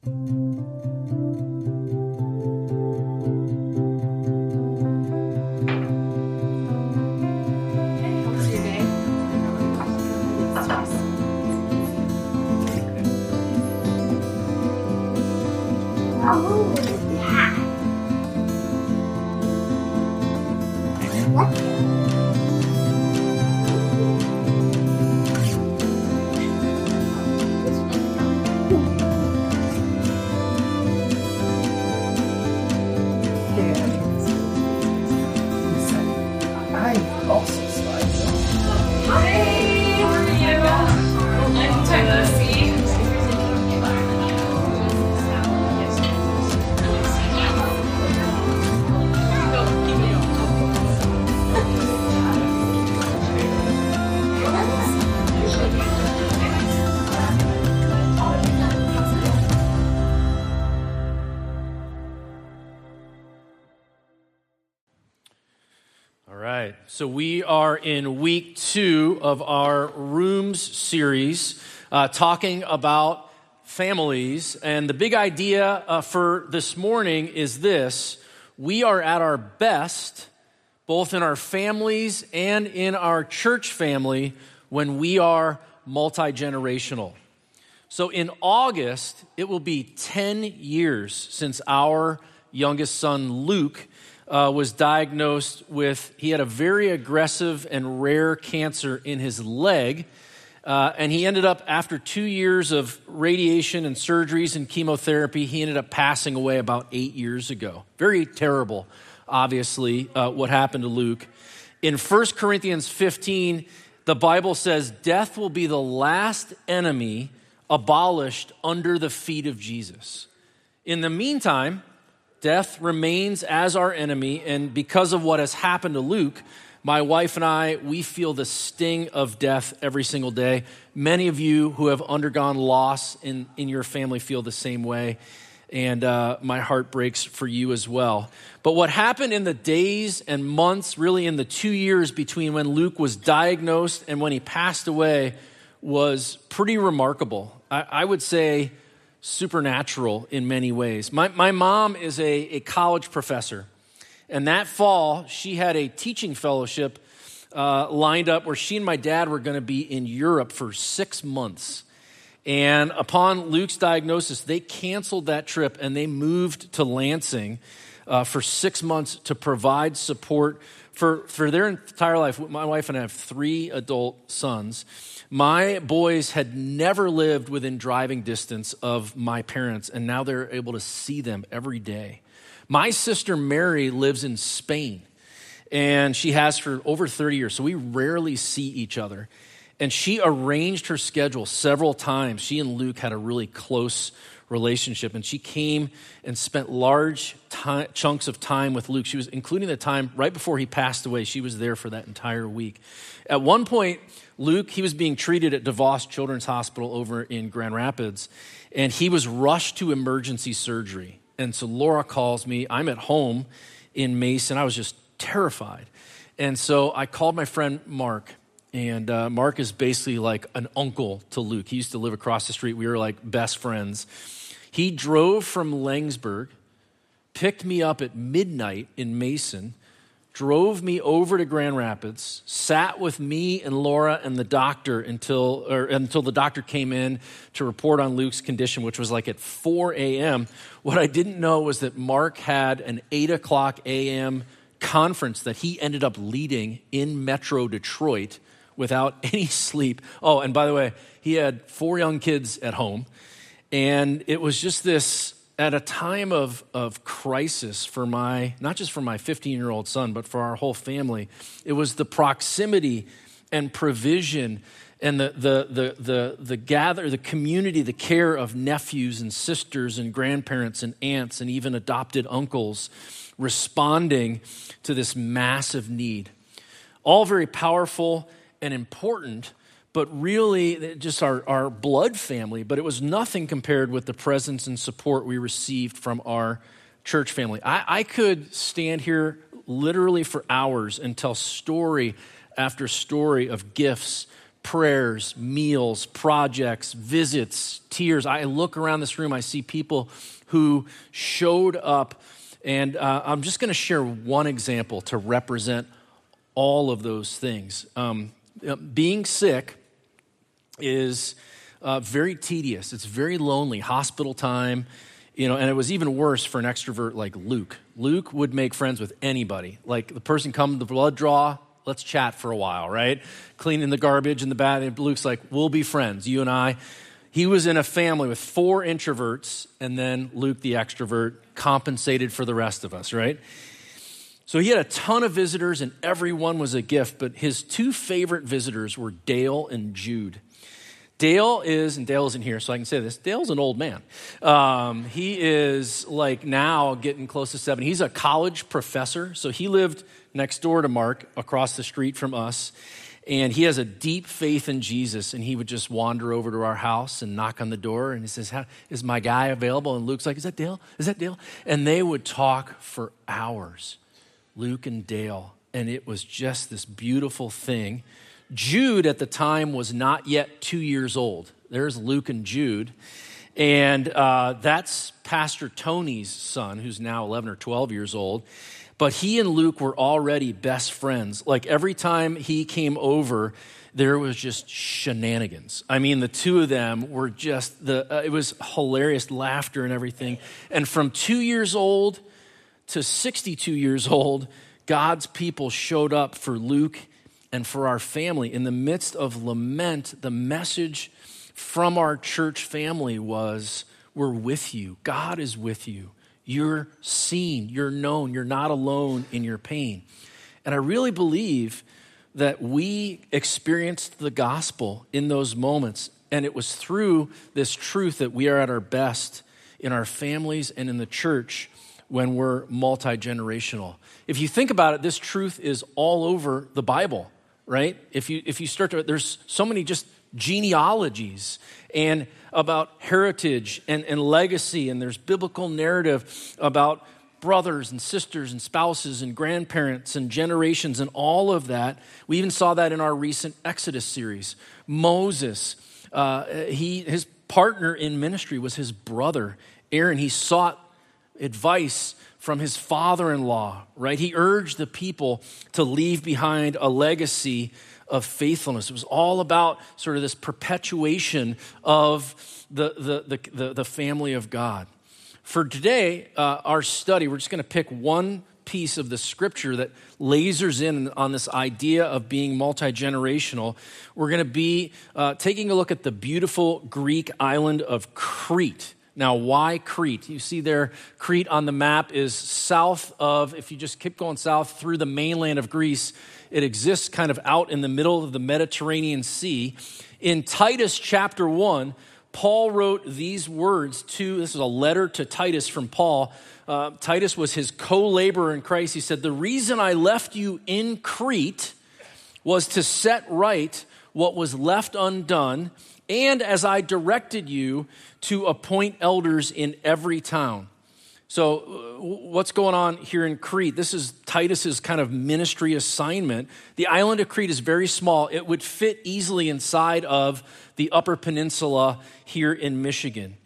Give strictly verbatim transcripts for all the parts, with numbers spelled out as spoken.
So we are in week two of our Rooms series, uh, talking about families. And the big idea uh, for this morning is this: we are at our best, both in our families and in our church family, when we are multi-generational. So in August, it will be ten years since our youngest son, Luke, Uh, was diagnosed with, he had a very aggressive and rare cancer in his leg. Uh, and he ended up, after two years of radiation and surgeries and chemotherapy, he ended up passing away about eight years ago. Very terrible, obviously, uh, what happened to Luke. In First Corinthians fifteen, the Bible says, death will be the last enemy abolished under the feet of Jesus. In the meantime, death remains as our enemy, and because of what has happened to Luke, my wife and I, we feel the sting of death every single day. Many of you who have undergone loss in, in your family feel the same way, and uh, my heart breaks for you as well. But what happened in the days and months, really in the two years between when Luke was diagnosed and when he passed away, was pretty remarkable. I, I would say supernatural in many ways. My, my mom is a, a college professor, and that fall, she had a teaching fellowship uh, lined up where she and my dad were going to be in Europe for six months. And upon Luke's diagnosis, they canceled that trip and they moved to Lansing uh, for six months to provide support for, for their entire life. My wife and I have three adult sons. My boys had never lived within driving distance of my parents, and now they're able to see them every day. My sister Mary lives in Spain, and she has for over thirty years, so we rarely see each other. And she arranged her schedule several times. She and Luke had a really close relationship, and she came and spent large time, chunks of time with Luke. She was, including the time right before he passed away, she was there for that entire week. At one point, Luke, he was being treated at DeVos Children's Hospital over in Grand Rapids, and he was rushed to emergency surgery. And so Laura calls me. I'm at home in Mason. I was just terrified. And so I called my friend Mark, and uh, Mark is basically like an uncle to Luke. He used to live across the street. We were like best friends. He drove from Langsburg, picked me up at midnight in Mason, drove me over to Grand Rapids, sat with me and Laura and the doctor until or until the doctor came in to report on Luke's condition, which was like at four a.m. What I didn't know was that Mark had an eight o'clock a.m. conference that he ended up leading in Metro Detroit without any sleep. Oh, and by the way, he had four young kids at home, and it was just this, at a time of, of crisis for my, not just for my fifteen-year-old son, but for our whole family. It was the proximity and provision and the the the the the gather, the community, the care of nephews and sisters and grandparents and aunts and even adopted uncles responding to this massive need. All very powerful and important, but really just our, our blood family. But it was nothing compared with the presence and support we received from our church family. I, I could stand here literally for hours and tell story after story of gifts, prayers, meals, projects, visits, tears. I look around this room, I see people who showed up, and uh, I'm just going to share one example to represent all of those things. Um, being sick is uh, very tedious. It's very lonely. Hospital time, you know, and it was even worse for an extrovert like Luke. Luke would make friends with anybody. Like the person come the blood draw, let's chat for a while, right? Cleaning the garbage in the bath. And Luke's like, we'll be friends, you and I. He was in a family with four introverts, and then Luke, the extrovert, compensated for the rest of us, right? So he had a ton of visitors, and everyone was a gift, but his two favorite visitors were Dale and Jude. Dale is, and Dale isn't here, so I can say this, Dale's an old man. Um, he is like now getting close to seventy. He's a college professor, so he lived next door to Mark, across the street from us, and he has a deep faith in Jesus, and he would just wander over to our house and knock on the door, and he says, is my guy available? And Luke's like, is that Dale? Is that Dale? And they would talk for hours, Luke and Dale, and it was just this beautiful thing. Jude at the time was not yet two years old. There's Luke and Jude. And uh, that's Pastor Tony's son, who's now eleven or twelve years old. But he and Luke were already best friends. Like every time he came over, there was just shenanigans. I mean, the two of them were just, the. Uh, it was hilarious, laughter and everything. And from two years old to sixty-two years old, God's people showed up for Luke and for our family. In the midst of lament, the message from our church family was, we're with you. God is with you. You're seen, you're known, you're not alone in your pain. And I really believe that we experienced the gospel in those moments. And it was through this truth that we are at our best in our families and in the church when we're multi-generational. If you think about it, this truth is all over the Bible. Right? If you if you start to, there's so many just genealogies and about heritage and, and legacy, and there's biblical narrative about brothers and sisters and spouses and grandparents and generations and all of that. We even saw that in our recent Exodus series. Moses, uh, he his partner in ministry was his brother, Aaron. He sought advice from his father-in-law, right? He urged the people to leave behind a legacy of faithfulness. It was all about sort of this perpetuation of the, the, the, the, the family of God. For today, uh, our study, we're just going to pick one piece of the scripture that lasers in on this idea of being multi-generational. We're going to be uh, taking a look at the beautiful Greek island of Crete. Now, why Crete? You see there, Crete on the map is south of, if you just keep going south through the mainland of Greece, it exists kind of out in the middle of the Mediterranean Sea. In Titus chapter one, Paul wrote these words to, this is a letter to Titus from Paul. Uh, Titus was his co-laborer in Christ. He said, the reason I left you in Crete was to set right what was left undone, and as I directed you to appoint elders in every town. So uh, what's going on here in Crete? This is Titus's kind of ministry assignment. The island of Crete is very small. It would fit easily inside of the Upper Peninsula here in Michigan.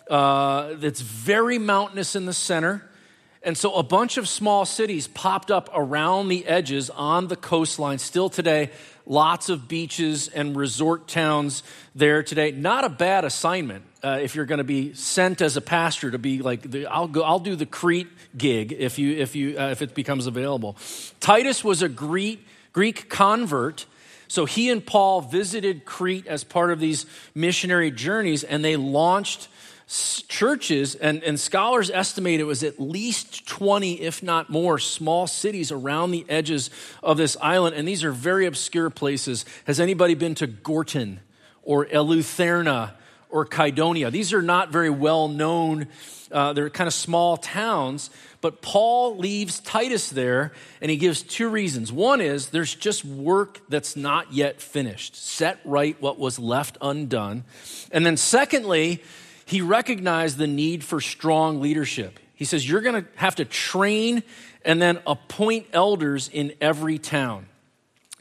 Uh, it's very mountainous in the center. And so a bunch of small cities popped up around the edges on the coastline. Still today, lots of beaches and resort towns there today. Not a bad assignment uh, if you're going to be sent as a pastor to be like, the, I'll go, I'll do the Crete gig if you if you uh, if it becomes available. Titus was a Greek Greek convert, so he and Paul visited Crete as part of these missionary journeys, and they launched churches, and, and scholars estimate it was at least twenty, if not more, small cities around the edges of this island. And these are very obscure places. Has anybody been to Gorton or Eleuthera or Kydonia? These are not very well known. Uh, they're kind of small towns. But Paul leaves Titus there, and he gives two reasons. One is there's just work that's not yet finished. Set right what was left undone. And then secondly, he recognized the need for strong leadership. He says, you're going to have to train and then appoint elders in every town.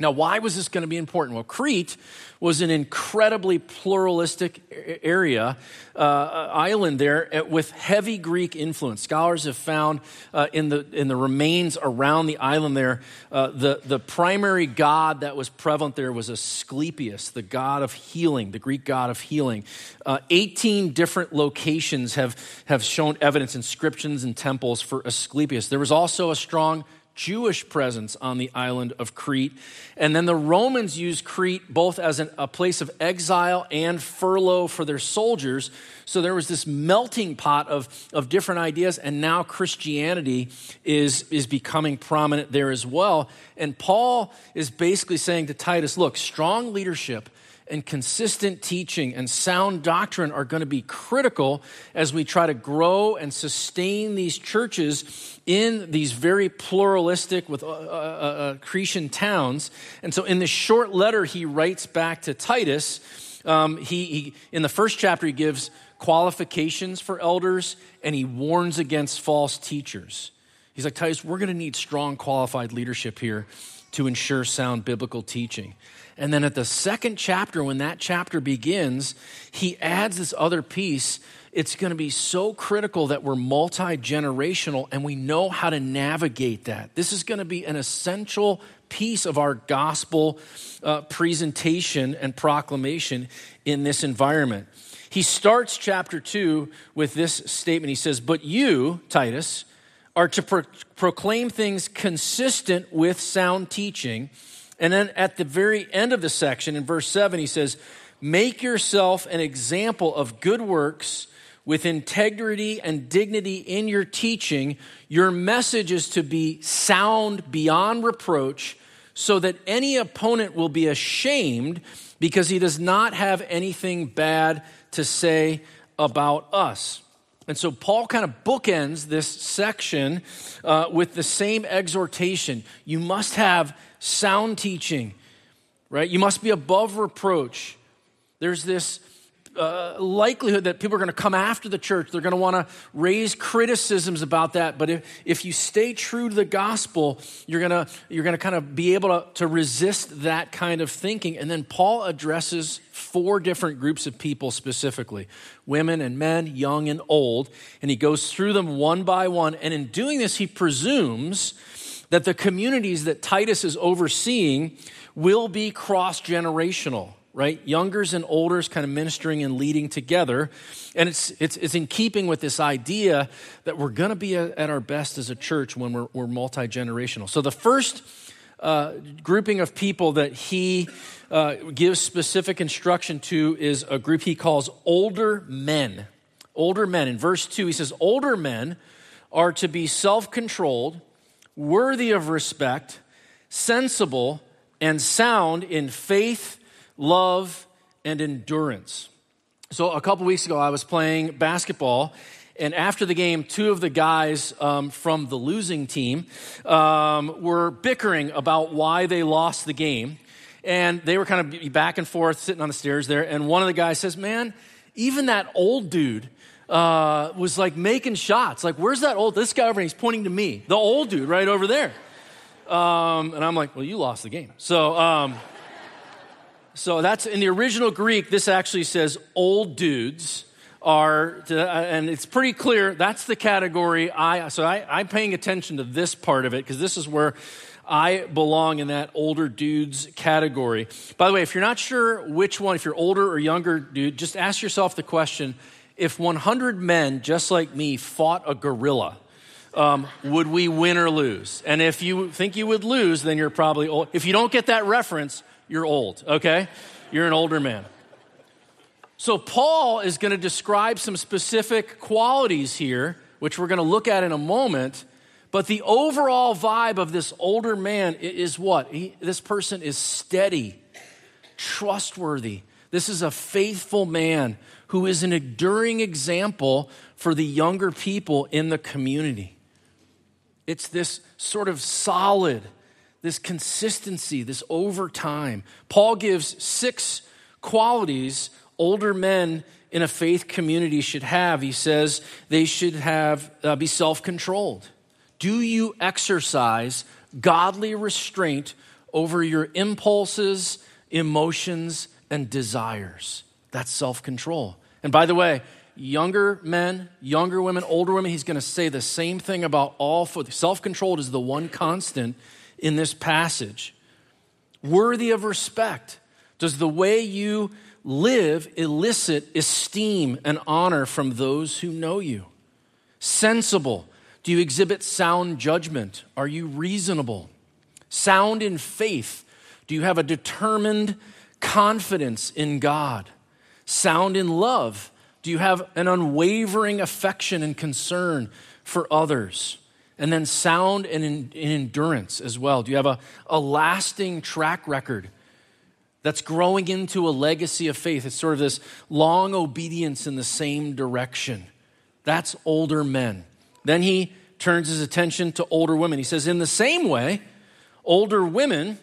Now, why was this going to be important? Well, Crete was an incredibly pluralistic area, uh, island there with heavy Greek influence. Scholars have found uh, in the in the remains around the island there, uh, the, the primary god that was prevalent there was Asclepius, the god of healing, the Greek god of healing. Uh, eighteen different locations have, have shown evidence, inscriptions and temples for Asclepius. There was also a strong Jewish presence on the island of Crete. And then the Romans used Crete both as an, a place of exile and furlough for their soldiers. So there was this melting pot of, of different ideas, and now Christianity is, is becoming prominent there as well. And Paul is basically saying to Titus, look, strong leadership and consistent teaching and sound doctrine are going to be critical as we try to grow and sustain these churches in these very pluralistic with uh, uh, uh, Cretan towns. And so in the short letter he writes back to Titus, um, he, he in the first chapter he gives qualifications for elders and he warns against false teachers. He's like, Titus, we're going to need strong qualified leadership here to ensure sound biblical teaching. And then at the second chapter, when that chapter begins, he adds this other piece. It's going to be so critical that we're multi-generational and we know how to navigate that. This is going to be an essential piece of our gospel uh, presentation and proclamation in this environment. He starts chapter two with this statement. He says, but you, Titus, are to pro- proclaim things consistent with sound teaching. And then at the very end of the section, in verse seven, he says, make yourself an example of good works with integrity and dignity in your teaching. Your message is to be sound beyond reproach so that any opponent will be ashamed because he does not have anything bad to say about us. And so Paul kind of bookends this section uh, with the same exhortation. You must have sound teaching, right? You must be above reproach. There's this uh, likelihood that people are going to come after the church. They're going to want to raise criticisms about that. But if, if you stay true to the gospel, you're going to you're going to kind of be able to, to resist that kind of thinking. And then Paul addresses four different groups of people specifically, women and men, young and old. And he goes through them one by one. And in doing this, he presumes that the communities that Titus is overseeing will be cross-generational, right? Youngers and olders kind of ministering and leading together. And it's it's, it's in keeping with this idea that we're going to be a, at our best as a church when we're, we're multi-generational. So the first uh, grouping of people that he uh, gives specific instruction to is a group he calls older men. Older men. In verse two, he says, older men are to be self-controlled, worthy of respect, sensible, and sound in faith, love, and endurance. So a couple weeks ago, I was playing basketball, and after the game, two of the guys um, from the losing team um, were bickering about why they lost the game. And they were kind of back and forth, sitting on the stairs there, and one of the guys says, man, even that old dude Uh, was like making shots. Like, where's that old, this guy over, and he's pointing to me, the old dude right over there. Um, and I'm like, well, you lost the game. So, um, so that's, in the original Greek, this actually says old dudes are, to, and it's pretty clear, that's the category I, so I, I'm paying attention to this part of it, because this is where I belong in that older dudes category. By the way, if you're not sure which one, if you're older or younger dude, just ask yourself the question, if one hundred men just like me fought a gorilla, um, would we win or lose? And if you think you would lose, then you're probably old. If you don't get that reference, you're old, okay? You're an older man. So Paul is going to describe some specific qualities here, which we're going to look at in a moment. But the overall vibe of this older man is what? He, this person is steady, trustworthy. This is a faithful man who is an enduring example for the younger people in the community. It's this sort of solid, this consistency, this over time. Paul gives six qualities older men in a faith community should have. He says they should have uh, be self-controlled. Do you exercise godly restraint over your impulses, emotions, and desires. That's self-control. And by the way, younger men, younger women, older women, he's going to say the same thing about all four. Self-controlled is the one constant in this passage. Worthy of respect. Does the way you live elicit esteem and honor from those who know you? Sensible. Do you exhibit sound judgment? Are you reasonable? Sound in faith. Do you have a determined confidence in God? Sound in love. Do you have an unwavering affection and concern for others? And then sound in, in endurance as well. Do you have a, a lasting track record that's growing into a legacy of faith? It's sort of this long obedience in the same direction. That's older men. Then he turns his attention to older women. He says, in the same way, older women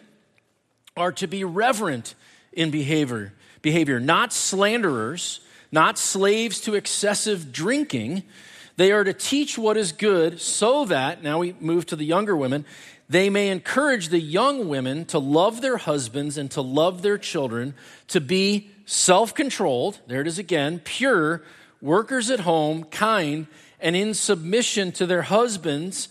are to be reverent in behavior, behavior, not slanderers, not slaves to excessive drinking. They are to teach what is good so that, now we move to the younger women, they may encourage the young women to love their husbands and to love their children, to be self-controlled, there it is again, pure, workers at home, kind, and in submission to their husbands,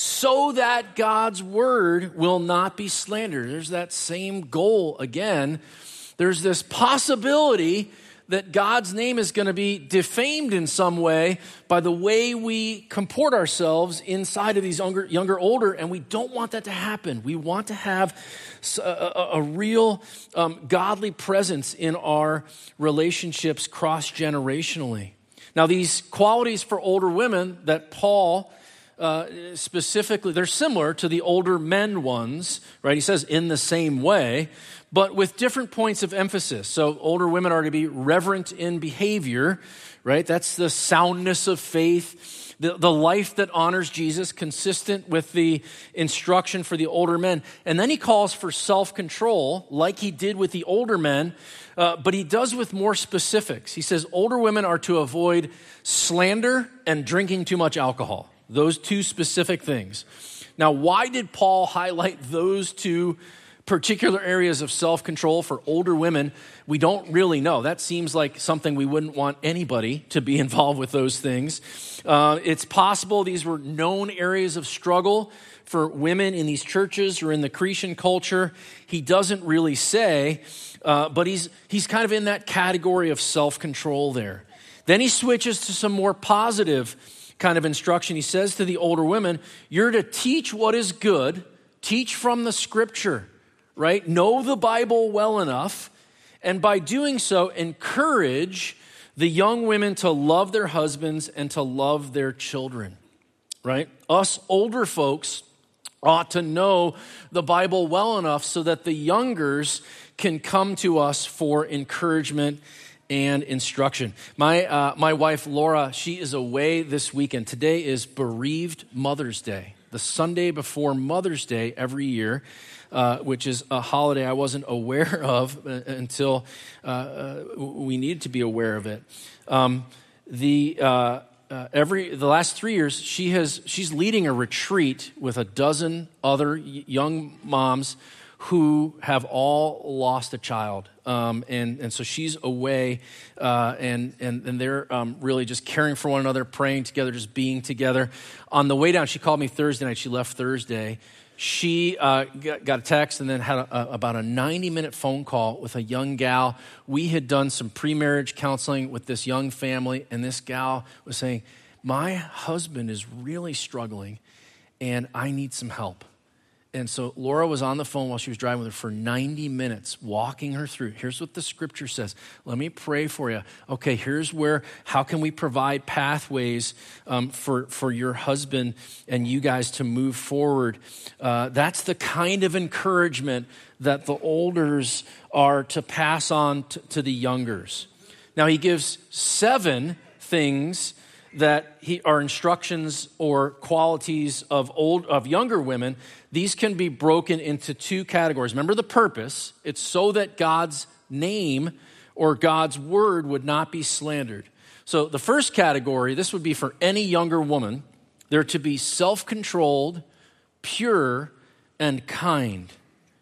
so that God's word will not be slandered. There's that same goal again. There's this possibility that God's name is going to be defamed in some way by the way we comport ourselves inside of these younger, younger older, and we don't want that to happen. We want to have a, a, a real um, godly presence in our relationships cross-generationally. Now, these qualities for older women that Paul uh, specifically, they're similar to the older men ones, right? He says in the same way, but with different points of emphasis. So older women are to be reverent in behavior, right? That's the soundness of faith, the, the life that honors Jesus, consistent with the instruction for the older men. And then he calls for self-control, like he did with the older men, uh, but he does with more specifics. He says older women are to avoid slander and drinking too much alcohol. Those two specific things. Now, why did Paul highlight those two particular areas of self-control for older women? We don't really know. That seems like something we wouldn't want anybody to be involved with those things. Uh, it's possible these were known areas of struggle for women in these churches or in the Cretan culture. He doesn't really say, uh, but he's he's kind of in that category of self-control there. Then he switches to some more positive kind of instruction. He says to the older women, you're to teach what is good, teach from the scripture, right? Know the Bible well enough, and by doing so, encourage the young women to love their husbands and to love their children, right? Us older folks ought to know the Bible well enough so that the youngers can come to us for encouragement and instruction. My uh, my wife, Laura, she is away this weekend. Today is Bereaved Mother's Day, the Sunday before Mother's Day every year, uh, which is a holiday I wasn't aware of until uh, uh, we needed to be aware of it. Um, the uh, uh, every the last three years, she has she's leading a retreat with a dozen other young moms who have all lost a child. Um, and, and so she's away, uh, and, and, and they're um, really just caring for one another, praying together, just being together. On the way down, she called me Thursday night. She left Thursday. She uh, got, got a text and then had a, a, about a ninety-minute phone call with a young gal. We had done some pre-marriage counseling with this young family, and this gal was saying, my husband is really struggling, and I need some help. And so Laura was on the phone while she was driving with her for ninety minutes, walking her through. Here's what the scripture says. Let me pray for you. Okay, here's where, how can we provide pathways um, for, for your husband and you guys to move forward? Uh, that's the kind of encouragement that the olders are to pass on to, to the youngers. Now, he gives seven things that he, are instructions or qualities of old of younger women. These can be broken into two categories. Remember the purpose. It's so that God's name or God's word would not be slandered. So the first category, this would be for any younger woman. They're to be self-controlled, pure, and kind.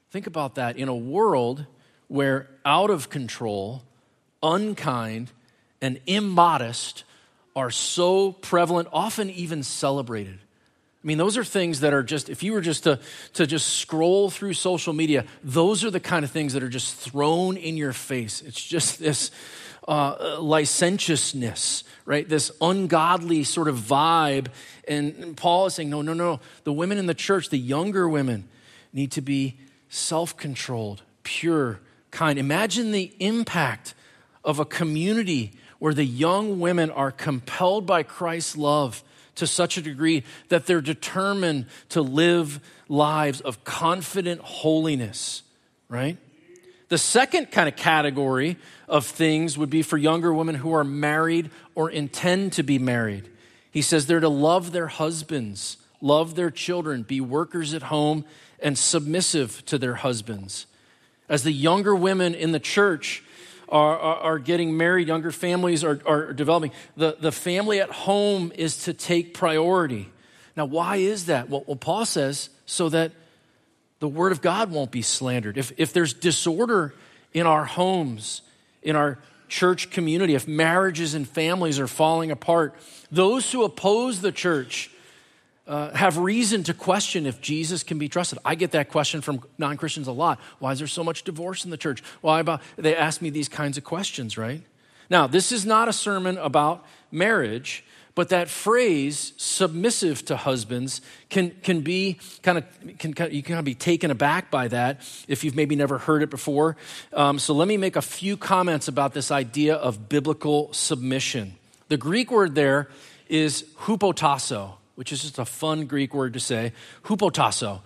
Think about that. In a world where out of control, unkind, and immodest are so prevalent, often even celebrated. I mean, those are things that are just, if you were just to, to just scroll through social media, those are the kind of things that are just thrown in your face. It's just this uh, licentiousness, right? This ungodly sort of vibe. And, and Paul is saying, no, no, no. The women in the church, the younger women, need to be self-controlled, pure, kind. Imagine the impact of a community where the young women are compelled by Christ's love to such a degree that they're determined to live lives of confident holiness, right? The second kind of category of things would be for younger women who are married or intend to be married. He says they're to love their husbands, love their children, be workers at home, and submissive to their husbands. As the younger women in the church Are, are, are getting married, younger families are, are developing, the, the family at home is to take priority. Now, why is that? Well, well, Paul says, so that the word of God won't be slandered. If, if there's disorder in our homes, in our church community, if marriages and families are falling apart, those who oppose the church Uh, have reason to question if Jesus can be trusted. I get that question from non-Christians a lot. Why is there so much divorce in the church? Why about, they ask me these kinds of questions, right? Now, this is not a sermon about marriage, but that phrase, submissive to husbands, can, can be kind of, can, you can kind of be taken aback by that if you've maybe never heard it before. Um, so let me make a few comments about this idea of biblical submission. The Greek word there is hupotasso, which is just a fun Greek word to say, hupotasso.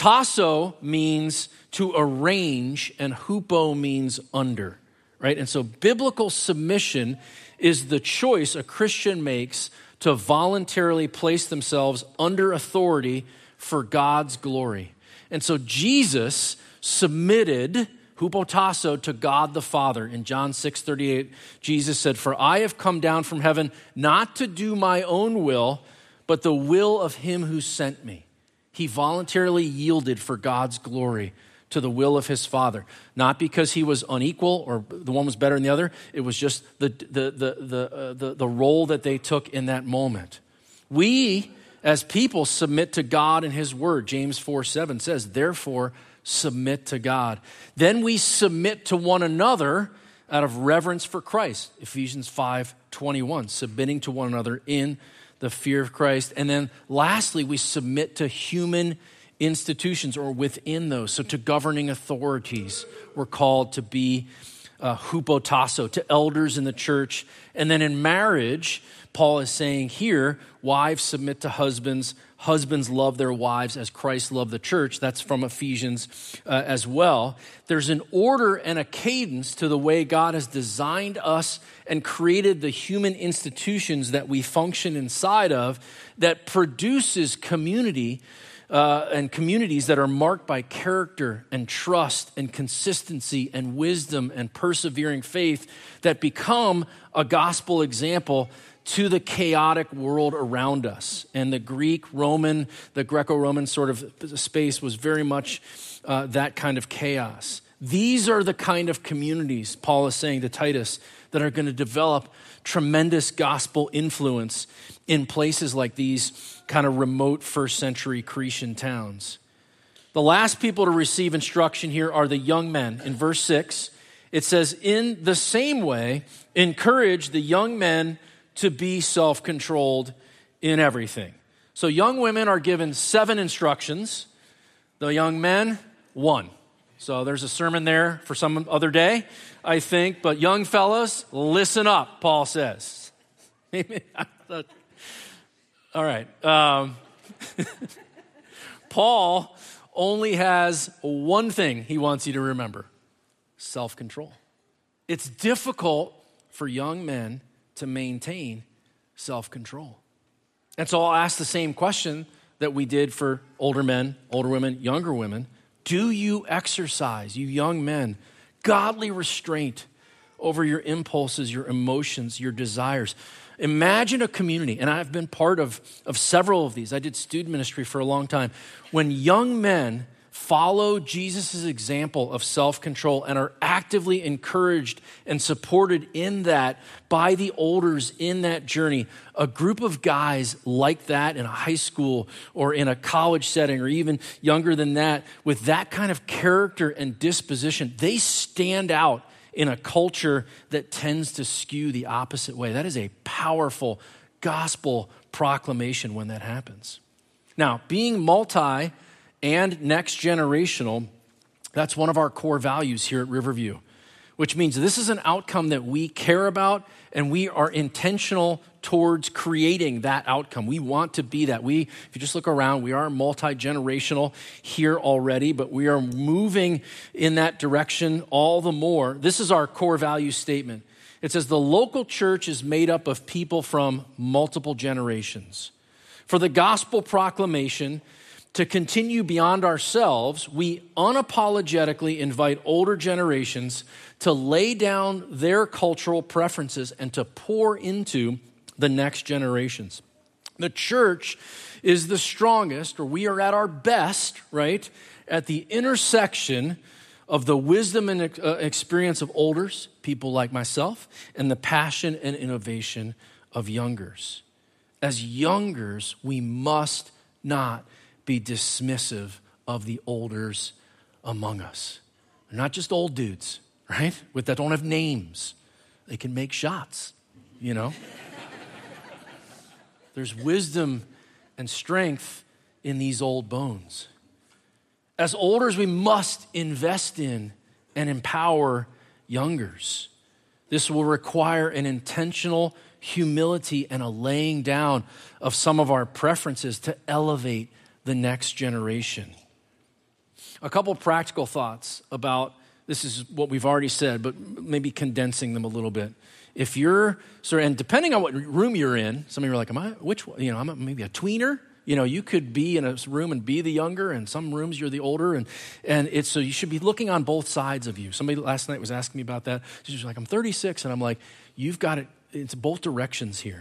Tasso means to arrange, and hupo means under, right? And so biblical submission is the choice a Christian makes to voluntarily place themselves under authority for God's glory. And so Jesus submitted hupotasso to God the Father. In John six thirty-eight, Jesus said, "For I have come down from heaven not to do my own will, but the will of him who sent me." He voluntarily yielded for God's glory to the will of his Father, not because he was unequal or the one was better than the other. It was just the the the the uh, the, the role that they took in that moment. We, as people, submit to God and his word. James four seven says, "Therefore, submit to God." Then we submit to one another out of reverence for Christ. Ephesians five twenty-one, submitting to one another in the fear of Christ. And then lastly, we submit to human institutions or within those. So to governing authorities, we're called to be uh, hupotasso, to elders in the church. And then in marriage, Paul is saying here, wives submit to husbands, husbands love their wives as Christ loved the church. That's from Ephesians uh, as well. There's an order and a cadence to the way God has designed us and created the human institutions that we function inside of that produces community uh, and communities that are marked by character and trust and consistency and wisdom and persevering faith that become a gospel example to the chaotic world around us. And the Greek, Roman, the Greco-Roman sort of space was very much uh, that kind of chaos. These are the kind of communities, Paul is saying to Titus, that are going to develop tremendous gospel influence in places like these kind of remote first century Cretan towns. The last people to receive instruction here are the young men. In verse six, it says, "In the same way, encourage the young men to be self-controlled in everything." So young women are given seven instructions. The young men, one. So there's a sermon there for some other day, I think. But young fellas, listen up, Paul says. All right. Um, Paul only has one thing he wants you to remember: self-control. It's difficult for young men to maintain self-control. And so I'll ask the same question that we did for older men, older women, younger women. Do you exercise, you young men, godly restraint over your impulses, your emotions, your desires? Imagine a community, and I've been part of, of several of these. I did student ministry for a long time. When young men follow Jesus' example of self-control and are actively encouraged and supported in that by the elders in that journey. A group of guys like that in a high school or in a college setting or even younger than that, with that kind of character and disposition, they stand out in a culture that tends to skew the opposite way. That is a powerful gospel proclamation when that happens. Now, being multi and next generational, that's one of our core values here at Riverview, which means this is an outcome that we care about and we are intentional towards creating that outcome. We want to be that. We, if you just look around, we are multi-generational here already, but we are moving in that direction all the more. This is our core value statement. It says the local church is made up of people from multiple generations. For the gospel proclamation to continue beyond ourselves, we unapologetically invite older generations to lay down their cultural preferences and to pour into the next generations. The church is the strongest, or we are at our best, right, at the intersection of the wisdom and experience of elders, people like myself, and the passion and innovation of youngers. As youngers, we must not be dismissive of the elders among us. They're not just old dudes, right? With that don't have names. They can make shots, you know? There's wisdom and strength in these old bones. As elders, we must invest in and empower youngers. This will require an intentional humility and a laying down of some of our preferences to elevate the next generation. A couple practical thoughts about, this is what we've already said, but maybe condensing them a little bit. If you're, so, and depending on what room you're in, some of you are like, am I, which one? You know, I'm a, maybe a tweener. You know, you could be in a room and be the younger, and some rooms you're the older, and and it's, so you should be looking on both sides of you. Somebody last night was asking me about that. She was like, I'm thirty-six, and I'm like, you've got it, it's both directions here.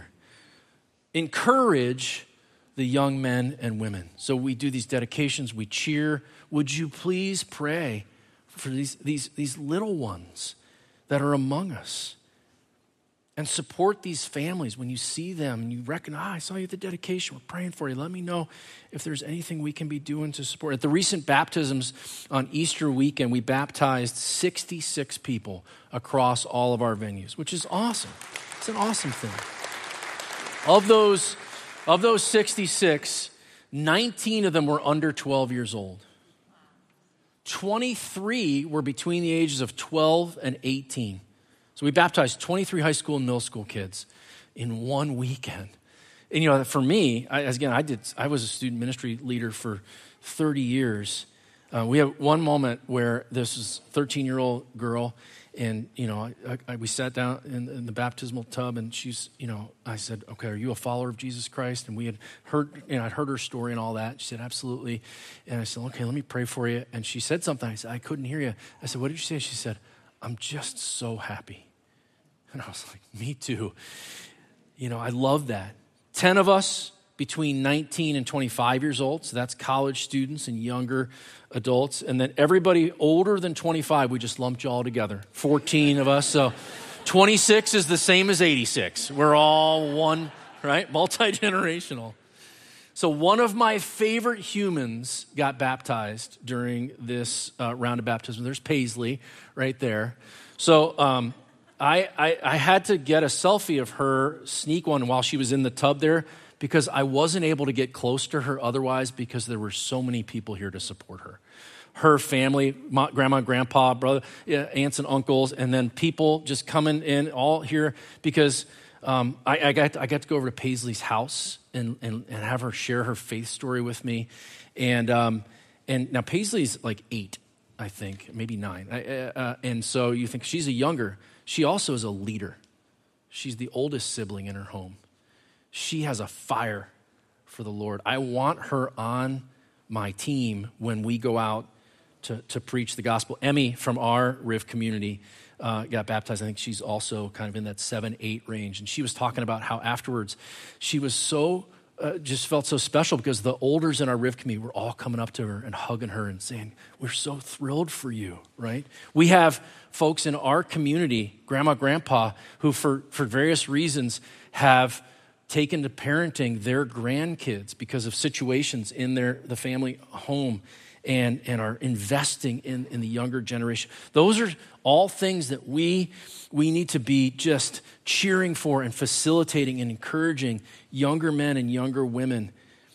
Encourage the young men and women. So we do these dedications, we cheer. Would you please pray for these, these, these little ones that are among us? And support these families when you see them and you recognize, ah, I saw you at the dedication, we're praying for you. Let me know if there's anything we can be doing to support. At the recent baptisms on Easter weekend, we baptized sixty-six people across all of our venues, which is awesome. It's an awesome thing. Of those, of those sixty-six, nineteen of them were under twelve years old. twenty-three were between the ages of twelve and eighteen. So we baptized twenty-three high school and middle school kids in one weekend. And you know, for me, I, again, I did. I was a student ministry leader for thirty years. Uh, we had one moment where this was a thirteen-year-old girl, and you know, I, I, we sat down in, in the baptismal tub, and she's, you know, I said, "Okay, are you a follower of Jesus Christ?" And we had heard, you know, I'd heard her story and all that. She said, "Absolutely." And I said, "Okay, let me pray for you." And she said something. I said, "I couldn't hear you." I said, "What did you say?" She said, "I'm just so happy." And I was like, me too. You know, I love that. ten of us between nineteen and twenty-five years old. So that's college students and younger adults. And then everybody older than twenty-five, we just lumped you all together. fourteen of us. So twenty-six is the same as eighty-six. We're all one, right? Multi-generational. So one of my favorite humans got baptized during this uh, round of baptism. There's Paisley right there. So, um, I, I, I had to get a selfie of her, sneak one while she was in the tub there, because I wasn't able to get close to her otherwise because there were so many people here to support her. Her family, my, grandma, grandpa, brother, yeah, aunts and uncles, and then people just coming in all here because um, I, I, got to, I got to go over to Paisley's house and, and, and have her share her faith story with me. And, um, and now Paisley's like eight, I think, maybe nine. I, uh, and so you think she's a younger. She also is a leader. She's the oldest sibling in her home. She has a fire for the Lord. I want her on my team when we go out to, to preach the gospel. Emmy from our Riv community uh, got baptized. I think she's also kind of in that seven, eight range. And she was talking about how afterwards she was so uh, just felt so special because the elders in our Riv community were all coming up to her and hugging her and saying, we're so thrilled for you, right? We have folks in our community, grandma, grandpa, who for, for various reasons have taken to parenting their grandkids because of situations in their the family home and, and are investing in, in the younger generation. Those are all things that we, we need to be just cheering for and facilitating and encouraging younger men and younger women.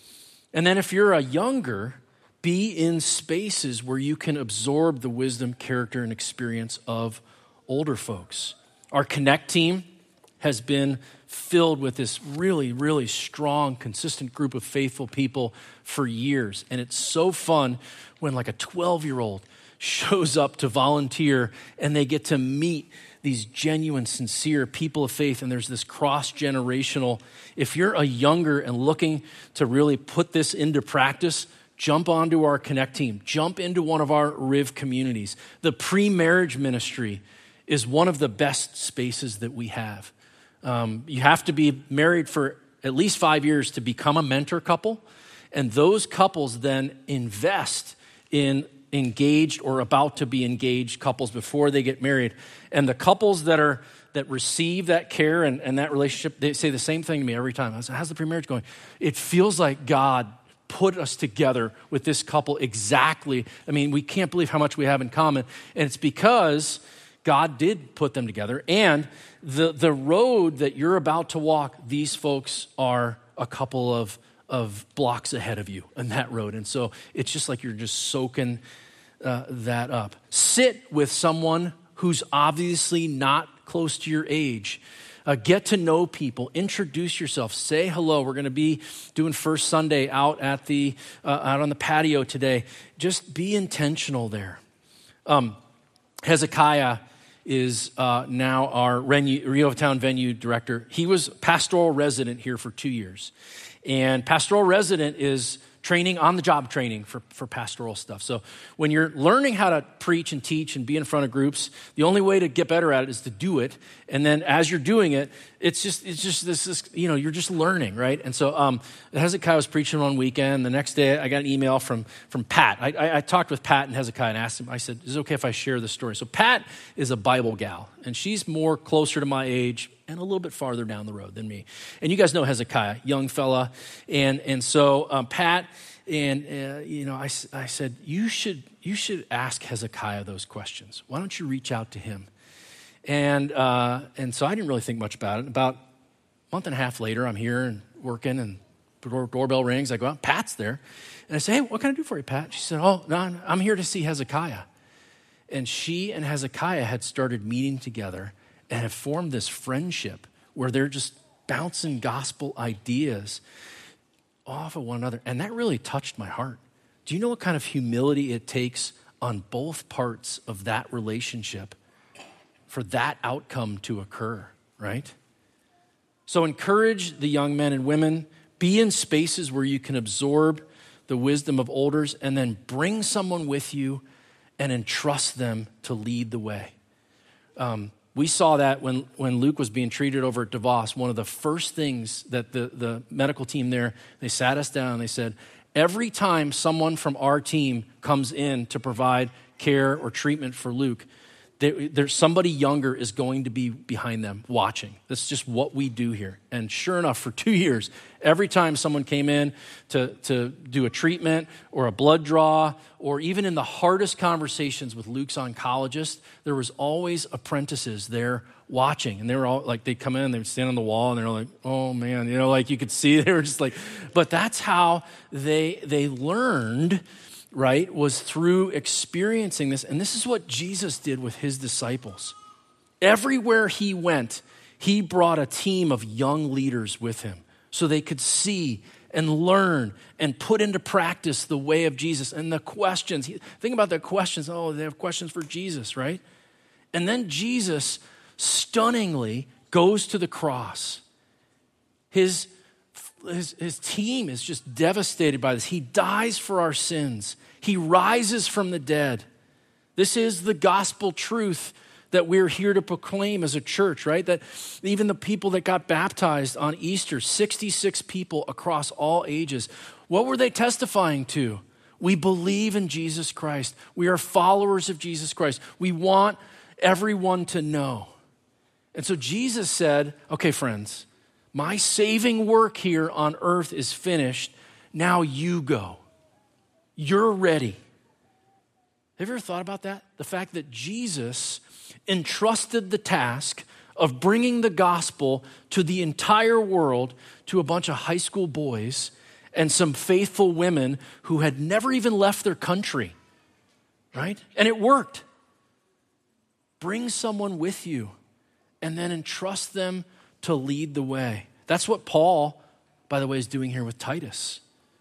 And then if you're a younger, be in spaces where you can absorb the wisdom, character, and experience of older folks. Our Connect team has been filled with this really, really strong, consistent group of faithful people for years. And it's so fun when like a twelve-year-old shows up to volunteer and they get to meet these genuine, sincere people of faith, and there's this cross-generational. If you're a younger and looking to really put this into practice, jump onto our Connect team. Jump into one of our Riv communities. The pre-marriage ministry is one of the best spaces that we have. Um, you have to be married for at least five years to become a mentor couple, and those couples then invest in engaged or about to be engaged couples before they get married. And the couples that are that receive that care and, and that relationship, they say the same thing to me every time. I say, how's the pre-marriage going? It feels like God put us together with this couple exactly. I mean, we can't believe how much we have in common. And it's because God did put them together. And the, the road that you're about to walk, these folks are a couple of, of blocks ahead of you on that road. And so it's just like you're just soaking uh, that up. Sit with someone who's obviously not close to your age. Uh, get to know people. Introduce yourself. Say hello. We're going to be doing First Sunday out at the uh, out on the patio today. Just be intentional there. Um, Hezekiah is uh, now our Rio Town venue director. He was pastoral resident here for two years. And pastoral resident is training, on-the-job training for, for pastoral stuff. So when you're learning how to preach and teach and be in front of groups, the only way to get better at it is to do it. And then as you're doing it, it's just, it's just this, this you know, you're just learning, right? And so um, Hezekiah was preaching one weekend. The next day, I got an email from, from Pat. I, I, I talked with Pat and Hezekiah and asked him, I said, is it okay if I share this story? So Pat is a Bible gal, and she's more closer to my age and a little bit farther down the road than me. And you guys know Hezekiah, young fella. And and so um, Pat, and uh, you know, I, I said, you should you should ask Hezekiah those questions. Why don't you reach out to him? And uh, and so I didn't really think much about it. About a month and a half later, I'm here and working, and the door, doorbell rings. I go out, Pat's there. And I say, hey, what can I do for you, Pat? She said, oh, no, I'm here to see Hezekiah. And she and Hezekiah had started meeting together and have formed this friendship where they're just bouncing gospel ideas off of one another. And that really touched my heart. Do you know what kind of humility it takes on both parts of that relationship for that outcome to occur, right? So encourage the young men and women. Be in spaces where you can absorb the wisdom of elders, and then bring someone with you and entrust them to lead the way. Um, We saw that when, when Luke was being treated over at DeVos. One of the first things that the, the medical team there, they sat us down and they said, every time someone from our team comes in to provide care or treatment for Luke, there, there's somebody younger is going to be behind them watching. That's just what we do here. And sure enough, for two years, every time someone came in to, to do a treatment or a blood draw, or even in the hardest conversations with Luke's oncologist, there was always apprentices there watching. And they were all like, they'd come in, they would stand on the wall, and they're like, oh man, you know, like you could see, they were just like, but that's how they they learned, right, was through experiencing this. And this is what Jesus did with his disciples. Everywhere he went, he brought a team of young leaders with him so they could see and learn and put into practice the way of Jesus. And the questions, think about the questions. Oh, they have questions for Jesus, right? And then Jesus stunningly goes to the cross. His, his, his team is just devastated by this. He dies for our sins. He rises from the dead. This is the gospel truth that we're here to proclaim as a church, right? That even the people that got baptized on Easter, sixty-six people across all ages, what were they testifying to? We believe in Jesus Christ. We are followers of Jesus Christ. We want everyone to know. And so Jesus said, okay, friends, my saving work here on earth is finished. Now you go. You're ready. Have you ever thought about that? The fact that Jesus entrusted the task of bringing the gospel to the entire world to a bunch of high school boys and some faithful women who had never even left their country, right? And it worked. Bring someone with you and then entrust them to lead the way. That's what Paul, by the way, is doing here with Titus.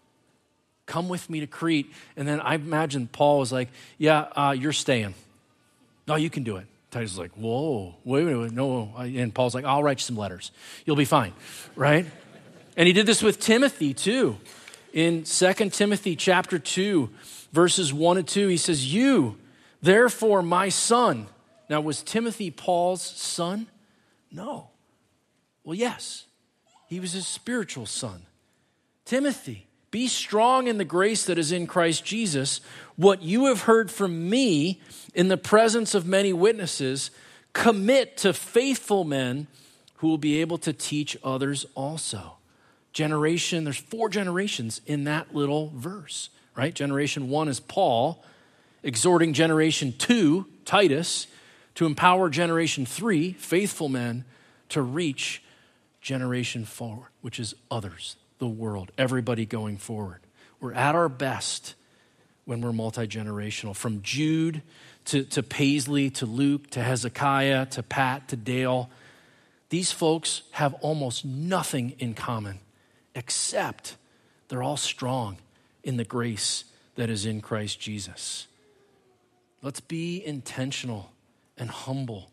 Come with me to Crete. And then I imagine Paul was like, yeah, uh, you're staying. No, you can do it. Titus was like, whoa, wait, wait, wait, no. And Paul's like, I'll write you some letters. You'll be fine, right? And he did this with Timothy too. In Second Timothy chapter two, verses one and two, he says, you, therefore, my son. Now, was Timothy Paul's son? No. Well, yes. He was his spiritual son. Timothy, be strong in the grace that is in Christ Jesus. What you have heard from me in the presence of many witnesses, commit to faithful men who will be able to teach others also. Generation, there's four generations in that little verse, right? Generation one is Paul, exhorting generation two, Titus, to empower generation three, faithful men, to reach generation four, which is others, the world, everybody going forward. We're at our best when we're multi-generational, from Jude to, to Paisley, to Luke, to Hezekiah, to Pat, to Dale. These folks have almost nothing in common, except they're all strong in the grace that is in Christ Jesus. Let's be intentional and humble.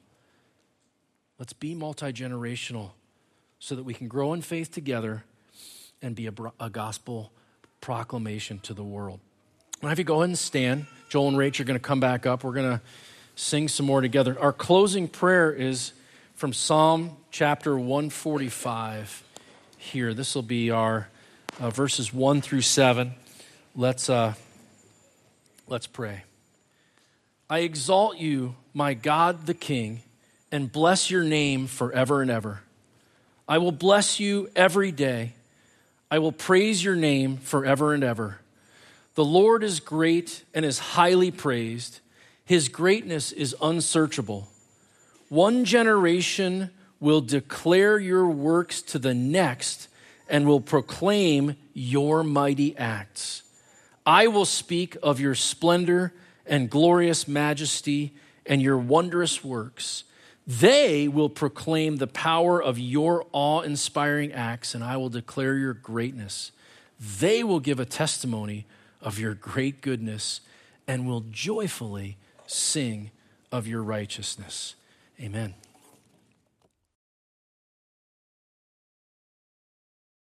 Let's be multi-generational so that we can grow in faith together and be a, a gospel proclamation to the world. I'm going to have you go ahead and stand. Joel and Rach are going to come back up. We're going to sing some more together. Our closing prayer is from Psalm chapter one forty-five here. This will be our uh, verses one through seven. Let's, uh, let's pray. I exalt you, my God the King, and bless your name forever and ever. I will bless you every day. I will praise your name forever and ever. The Lord is great and is highly praised. His greatness is unsearchable. One generation will declare your works to the next and will proclaim your mighty acts. I will speak of your splendor and glorious majesty and your wondrous works. They will proclaim the power of your awe-inspiring acts, and I will declare your greatness. They will give a testimony of your great goodness and will joyfully sing of your righteousness. Amen.